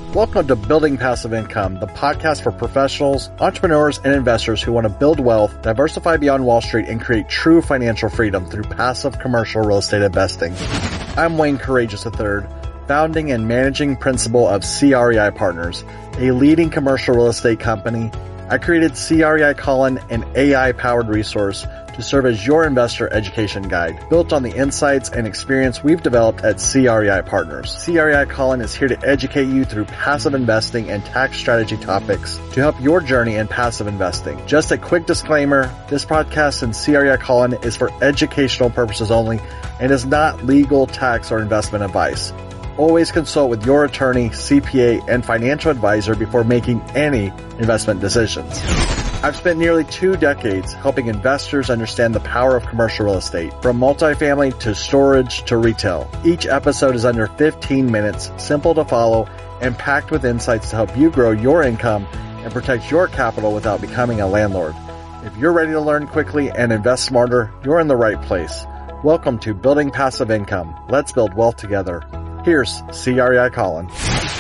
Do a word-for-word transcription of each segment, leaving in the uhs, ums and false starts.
Welcome to Building Passive Income, the podcast for professionals, entrepreneurs, and investors who want to build wealth, diversify beyond Wall Street, and create true financial freedom through passive commercial real estate investing. I'm Wayne Courageous the third, founding and managing principal of C R E I Partners, a leading commercial real estate company. I created C R E I Colin, an A I-powered resource to serve as your investor education guide, built on the insights and experience we've developed at C R E I Partners. C R E I Colin is here to educate you through passive investing and tax strategy topics to help your journey in passive investing. Just a quick disclaimer, this podcast and C R E I Colin is for educational purposes only and is not legal, tax, or investment advice. Always consult with your attorney, C P A, and financial advisor before making any investment decisions. I've spent nearly two decades helping investors understand the power of commercial real estate, from multifamily to storage to retail. Each episode is under fifteen minutes, simple to follow, and packed with insights to help you grow your income and protect your capital without becoming a landlord. If you're ready to learn quickly and invest smarter, you're in the right place. Welcome to Building Passive Income. Let's build wealth together. Here's C R E I Colin.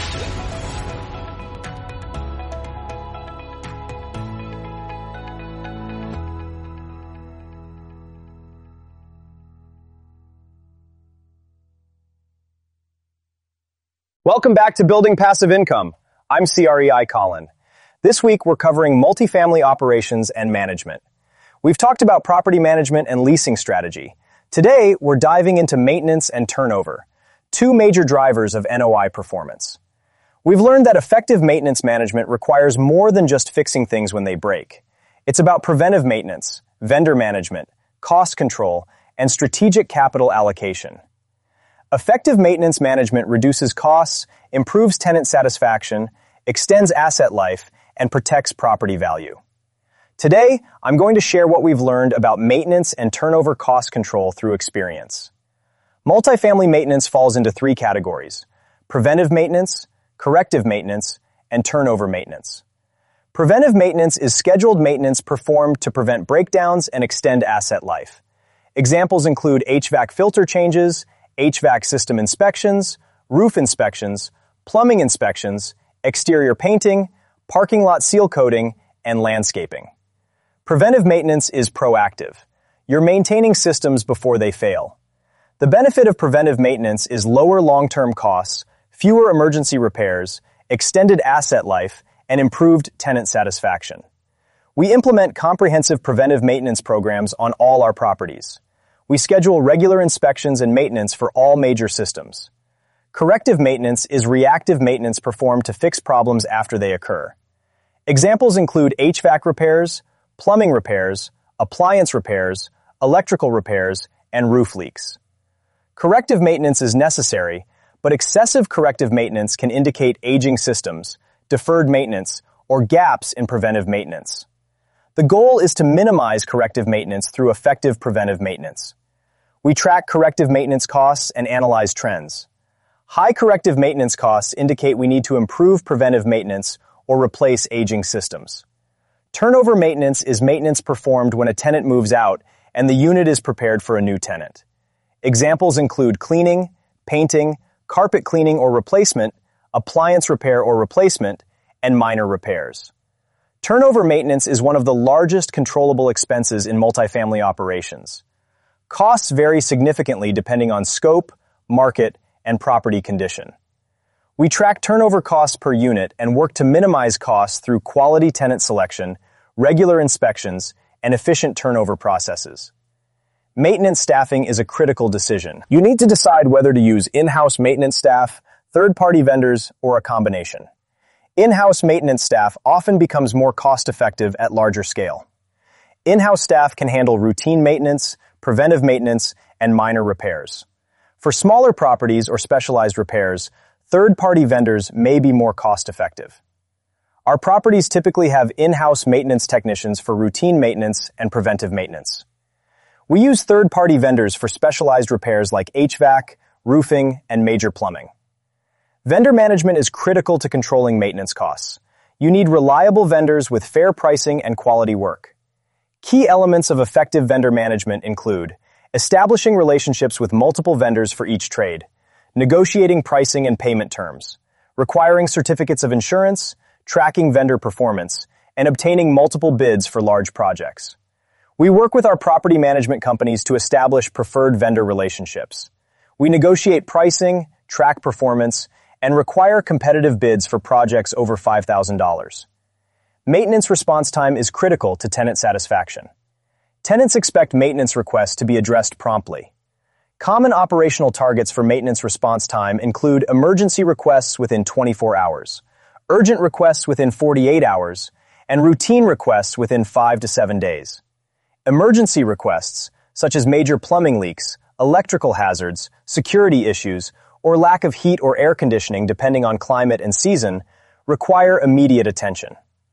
Welcome back to Building Passive Income. I'm C R E I Colin. This week we're covering multifamily operations and management. We've talked about property management and leasing strategy. Today we're diving into maintenance and turnover, two major drivers of N O I performance. We've learned that effective maintenance management requires more than just fixing things when they break. It's about preventive maintenance, vendor management, cost control, and strategic capital allocation. Effective maintenance management reduces costs, improves tenant satisfaction, extends asset life, and protects property value. Today, I'm going to share what we've learned about maintenance and turnover cost control through experience. Multifamily maintenance falls into three categories: preventive maintenance, corrective maintenance, and turnover maintenance. Preventive maintenance is scheduled maintenance performed to prevent breakdowns and extend asset life. Examples include H V A C filter changes, H V A C system inspections, roof inspections, plumbing inspections, exterior painting, parking lot seal coating, and landscaping. Preventive maintenance is proactive. You're maintaining systems before they fail. The benefit of preventive maintenance is lower long-term costs, fewer emergency repairs, extended asset life, and improved tenant satisfaction. We implement comprehensive preventive maintenance programs on all our properties. We schedule regular inspections and maintenance for all major systems. Corrective maintenance is reactive maintenance performed to fix problems after they occur. Examples include H V A C repairs, plumbing repairs, appliance repairs, electrical repairs, and roof leaks. Corrective maintenance is necessary, but excessive corrective maintenance can indicate aging systems, deferred maintenance, or gaps in preventive maintenance. The goal is to minimize corrective maintenance through effective preventive maintenance. We track corrective maintenance costs and analyze trends. High corrective maintenance costs indicate we need to improve preventive maintenance or replace aging systems. Turnover maintenance is maintenance performed when a tenant moves out and the unit is prepared for a new tenant. Examples include cleaning, painting, carpet cleaning or replacement, appliance repair or replacement, and minor repairs. Turnover maintenance is one of the largest controllable expenses in multifamily operations. Costs vary significantly depending on scope, market, and property condition. We track turnover costs per unit and work to minimize costs through quality tenant selection, regular inspections, and efficient turnover processes. Maintenance staffing is a critical decision. You need to decide whether to use in-house maintenance staff, third-party vendors, or a combination. In-house maintenance staff often becomes more cost-effective at larger scale. In-house staff can handle routine maintenance, preventive maintenance, and minor repairs. For smaller properties or specialized repairs, third-party vendors may be more cost-effective. Our properties typically have in-house maintenance technicians for routine maintenance and preventive maintenance. We use third-party vendors for specialized repairs like H V A C, roofing, and major plumbing. Vendor management is critical to controlling maintenance costs. You need reliable vendors with fair pricing and quality work. Key elements of effective vendor management include establishing relationships with multiple vendors for each trade, negotiating pricing and payment terms, requiring certificates of insurance, tracking vendor performance, and obtaining multiple bids for large projects. We work with our property management companies to establish preferred vendor relationships. We negotiate pricing, track performance, and require competitive bids for projects over five thousand dollars. Maintenance response time is critical to tenant satisfaction. Tenants expect maintenance requests to be addressed promptly. Common operational targets for maintenance response time include emergency requests within twenty-four hours, urgent requests within forty-eight hours, and routine requests within five to seven days. Emergency requests, such as major plumbing leaks, electrical hazards, security issues, or lack of heat or air conditioning depending on climate and season, require immediate attention.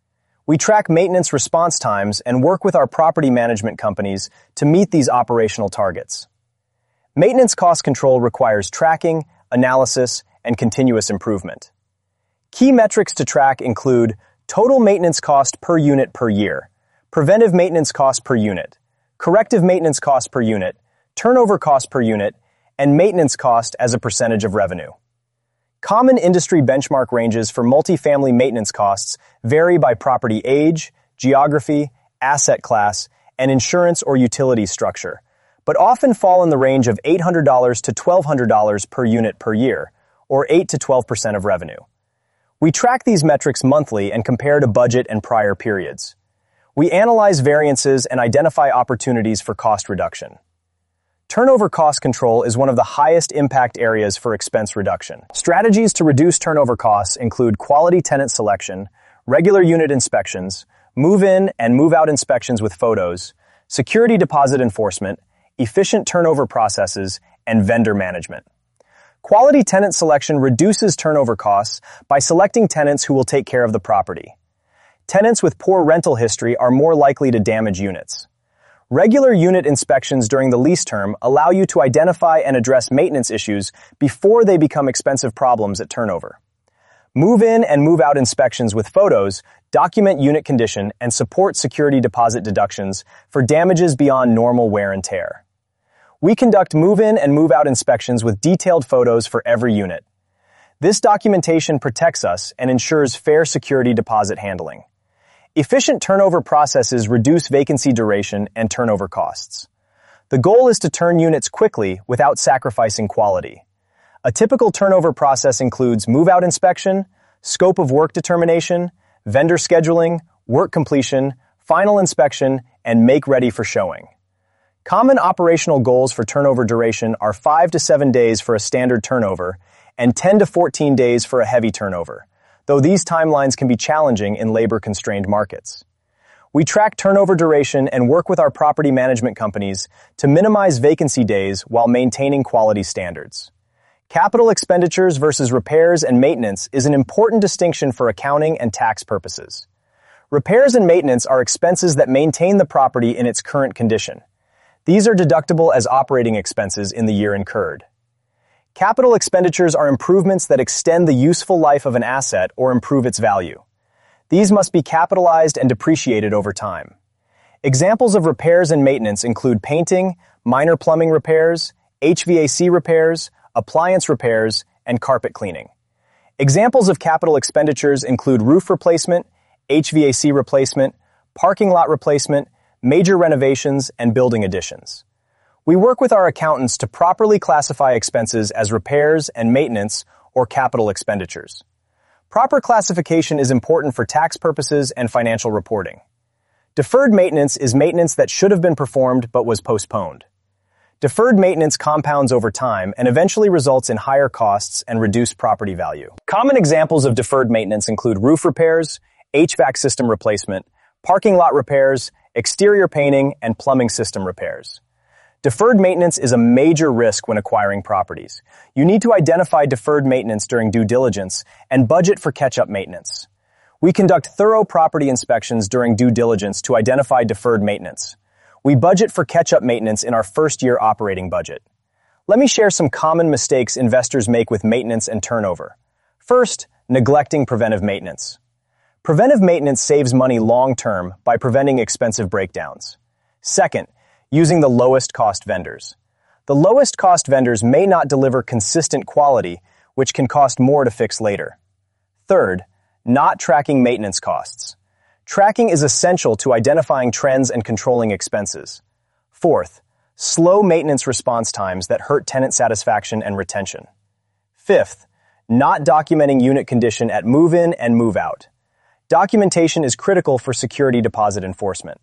We track maintenance response times and work with our property management companies to meet these operational targets. Maintenance cost control requires tracking, analysis, and continuous improvement. Key metrics to track include total maintenance cost per unit per year, preventive maintenance cost per unit, corrective maintenance cost per unit, turnover cost per unit, and maintenance cost as a percentage of revenue. Common industry benchmark ranges for multifamily maintenance costs vary by property age, geography, asset class, and insurance or utility structure, but often fall in the range of eight hundred dollars to twelve hundred dollars per unit per year, or eight to twelve percent of revenue. We track these metrics monthly and compare to budget and prior periods. We analyze variances and identify opportunities for cost reduction. Turnover cost control is one of the highest impact areas for expense reduction. Strategies to reduce turnover costs include quality tenant selection, regular unit inspections, move-in and move-out inspections with photos, security deposit enforcement, efficient turnover processes, and vendor management. Quality tenant selection reduces turnover costs by selecting tenants who will take care of the property. Tenants with poor rental history are more likely to damage units. Regular unit inspections during the lease term allow you to identify and address maintenance issues before they become expensive problems at turnover. Move-in and move-out inspections with photos document unit condition and support security deposit deductions for damages beyond normal wear and tear. We conduct move-in and move-out inspections with detailed photos for every unit. This documentation protects us and ensures fair security deposit handling. Efficient turnover processes reduce vacancy duration and turnover costs. The goal is to turn units quickly without sacrificing quality. A typical turnover process includes move-out inspection, scope of work determination, vendor scheduling, work completion, final inspection, and make ready for showing. Common operational goals for turnover duration are five to seven days for a standard turnover and ten to fourteen days for a heavy turnover, though these timelines can be challenging in labor-constrained markets. We track turnover duration and work with our property management companies to minimize vacancy days while maintaining quality standards. Capital expenditures versus repairs and maintenance is an important distinction for accounting and tax purposes. Repairs and maintenance are expenses that maintain the property in its current condition. These are deductible as operating expenses in the year incurred. Capital expenditures are improvements that extend the useful life of an asset or improve its value. These must be capitalized and depreciated over time. Examples of repairs and maintenance include painting, minor plumbing repairs, H V A C repairs, appliance repairs, and carpet cleaning. Examples of capital expenditures include roof replacement, H V A C replacement, parking lot replacement, major renovations, and building additions. We work with our accountants to properly classify expenses as repairs and maintenance or capital expenditures. Proper classification is important for tax purposes and financial reporting. Deferred maintenance is maintenance that should have been performed but was postponed. Deferred maintenance compounds over time and eventually results in higher costs and reduced property value. Common examples of deferred maintenance include roof repairs, H V A C system replacement, parking lot repairs, exterior painting, and plumbing system repairs. Deferred maintenance is a major risk when acquiring properties. You need to identify deferred maintenance during due diligence and budget for catch-up maintenance. We conduct thorough property inspections during due diligence to identify deferred maintenance. We budget for catch-up maintenance in our first-year operating budget. Let me share some common mistakes investors make with maintenance and turnover. First, neglecting preventive maintenance. Preventive maintenance saves money long-term by preventing expensive breakdowns. Second, using the lowest cost vendors. The lowest cost vendors may not deliver consistent quality, which can cost more to fix later. Third, not tracking maintenance costs. Tracking is essential to identifying trends and controlling expenses. Fourth, slow maintenance response times that hurt tenant satisfaction and retention. Fifth, not documenting unit condition at move-in and move-out. Documentation is critical for security deposit enforcement.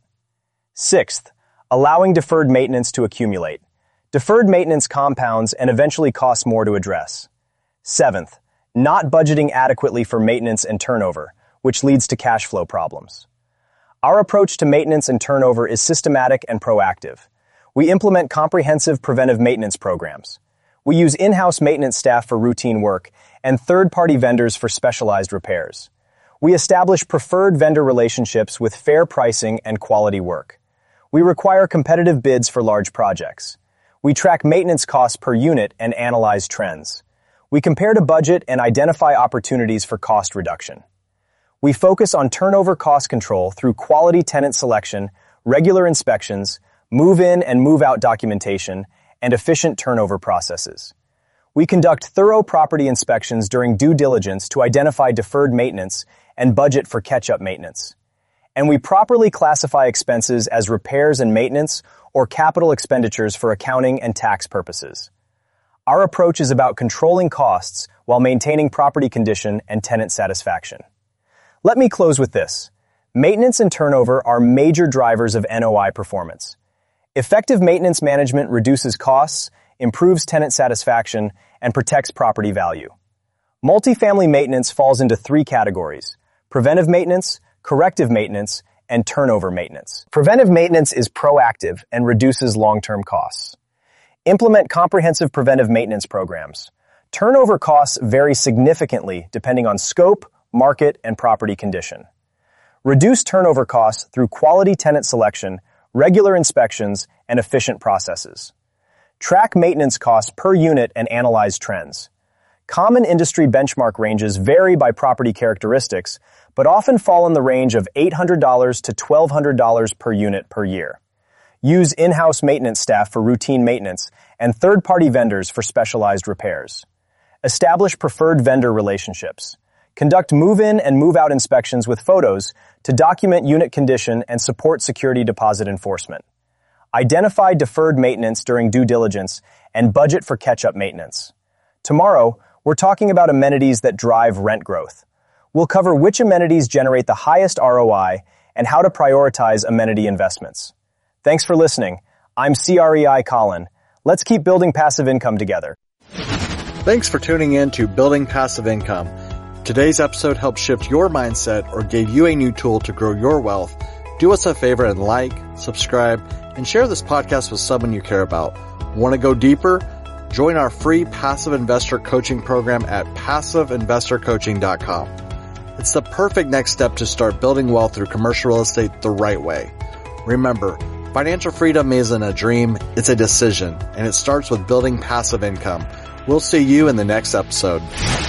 Sixth, allowing deferred maintenance to accumulate. Deferred maintenance compounds and eventually costs more to address. Seventh, not budgeting adequately for maintenance and turnover, which leads to cash flow problems. Our approach to maintenance and turnover is systematic and proactive. We implement comprehensive preventive maintenance programs. We use in-house maintenance staff for routine work and third-party vendors for specialized repairs. We establish preferred vendor relationships with fair pricing and quality work. We require competitive bids for large projects. We track maintenance costs per unit and analyze trends. We compare to budget and identify opportunities for cost reduction. We focus on turnover cost control through quality tenant selection, regular inspections, move-in and move-out documentation, and efficient turnover processes. We conduct thorough property inspections during due diligence to identify deferred maintenance and budget for catch-up maintenance. And we properly classify expenses as repairs and maintenance or capital expenditures for accounting and tax purposes. Our approach is about controlling costs while maintaining property condition and tenant satisfaction. Let me close with this. Maintenance and turnover are major drivers of N O I performance. Effective maintenance management reduces costs, improves tenant satisfaction, and protects property value. Multifamily maintenance falls into three categories: preventive maintenance, corrective maintenance, and turnover maintenance. Preventive maintenance is proactive and reduces long-term costs. Implement comprehensive preventive maintenance programs. Turnover costs vary significantly depending on scope, market, and property condition. Reduce turnover costs through quality tenant selection, regular inspections, and efficient processes. Track maintenance costs per unit and analyze trends. Common industry benchmark ranges vary by property characteristics, but often fall in the range of eight hundred dollars to twelve hundred dollars per unit per year. Use in-house maintenance staff for routine maintenance and third-party vendors for specialized repairs. Establish preferred vendor relationships. Conduct move-in and move-out inspections with photos to document unit condition and support security deposit enforcement. Identify deferred maintenance during due diligence and budget for catch-up maintenance. Tomorrow, we're talking about amenities that drive rent growth. We'll cover which amenities generate the highest R O I and how to prioritize amenity investments. Thanks for listening. I'm C R E I Colin. Let's keep building passive income together. Thanks for tuning in to Building Passive Income. Today's episode helped shift your mindset or gave you a new tool to grow your wealth. Do us a favor and like, subscribe, and share this podcast with someone you care about. Want to go deeper? Join our free passive investor coaching program at passive investor coaching dot com. It's the perfect next step to start building wealth through commercial real estate the right way. Remember, financial freedom isn't a dream, it's a decision, and it starts with building passive income. We'll see you in the next episode.